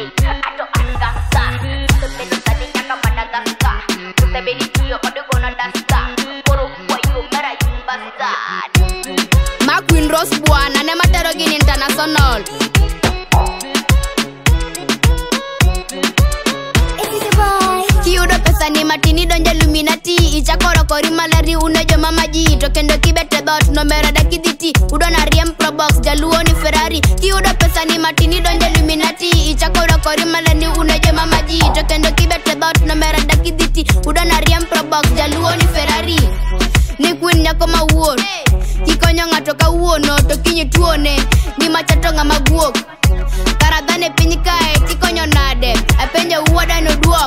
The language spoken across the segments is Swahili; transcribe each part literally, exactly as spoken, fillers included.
Hey, ato angasa. Tupelo sadi nyaka Madagascar. Tusebeni tiyo odugo na dasta. Koro kwa yu mera yu bastard. Ma Queen Rose bwana ne matero gini international. Kiudo pesa ni matini donja Illuminati. Ichakoro kori malari unejo mama ji. Tokendo kibete dot no merada kiditi. Udona riem pro box jaluo ni Ferrari. Kiudo pesa ni matini donja Illuminati. Ichakoro kori malari unejo mama ji. Tokendo kibete dot no merada kiditi. Udona riem pro box jaluo ni Ferrari. Ni Queen nyako mawuon. Kikonyo ngato ka uono to kinyi tuone. Ni machato nga maguok. Karadhane pinyikae tikonyo nade. Apenja uwada no duok.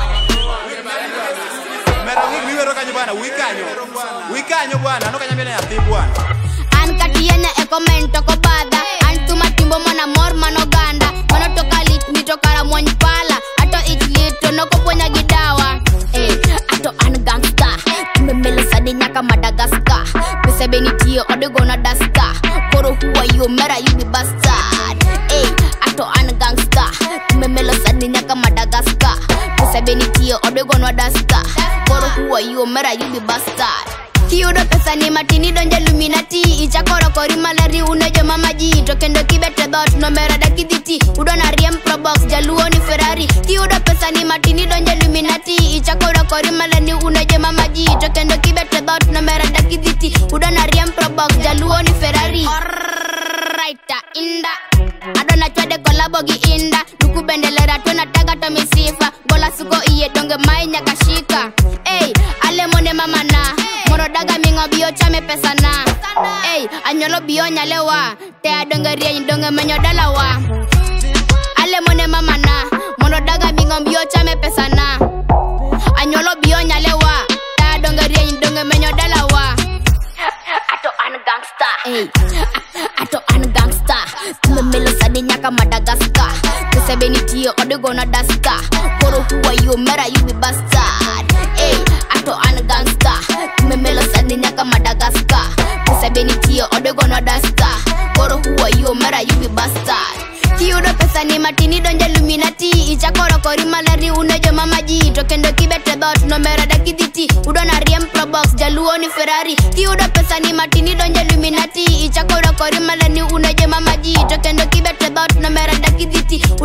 Mera wiwero kanyo bwana, wikanyo. Wikanyo bwana, no kanyambia ya thibu bwana. An katiyenya e komento ko bada. An tuma timbo mona mor mano ganda. Mano toka lit ni tokara mwany pala. Ato it lit no ko ponya gidawa. Eh, ato an gangsta. Tumemelo sadi nyaka Madagascar. Pese beni tiyo odugo na dasta. Koro huwa you mera you be bastard. Eh, ato an gangsta. Tumemelo sadi nyaka Madagascar. Pese beni tiyo odugo na dasta. Koro huwa you mera you be bastard. Kiudo pesa ni matini donja Illuminati. Ichakoro kori malari unejo mama ji. Tokendo kibete dot no merada kiditi. Udona riem pro box jaluo ni Ferrari. Kiudo pesa ni matini donja Illuminati. Ichakoro kori malari unejo mama ji. Tokendo kibete dot no merada kiditi. Udona riem pro box jaluo ni Ferrari. Alright, inda Adona chode kolabo gi inda. Duku bendelera tona taga to misifa. Gola suko iye donge mai nyakashika. Ey, ale mone mama na Morodaga mingo biyo chame pesa na. Ey, anyolo biyo nyalewa. Te adonge rienyi donge menyo dalawa. Ale mone mama na Morodaga mingo biyo chame pesa na. Anyolo biyo nyalewa. Te adonge rienyi donge menyo dalawa. Ato an gangsta. Ey, ato an gangsta. Tumemelo sadi nyaka Madagascar. Tusebeni tiyo odugo na dasta. Koro huwa you mera you be bastard. Ey, ato an gangsta. Tumemelo sadi nyaka Madagascar. Tusebeni tiyo odugo na dasta. Koro huwa you mera you be bastard. Kiudo pesa ni matini donja Illuminati. Ichakoro kori malari unejo mama ji. Tokendo kibete dot no merada kiditi. Udona riem pro box jaluo ni Ferrari. Kiudo pesa ni matini donja Illuminati. Ichakoro kori malari unejo mama ji. Tokendo kibete dot no merada kiditi.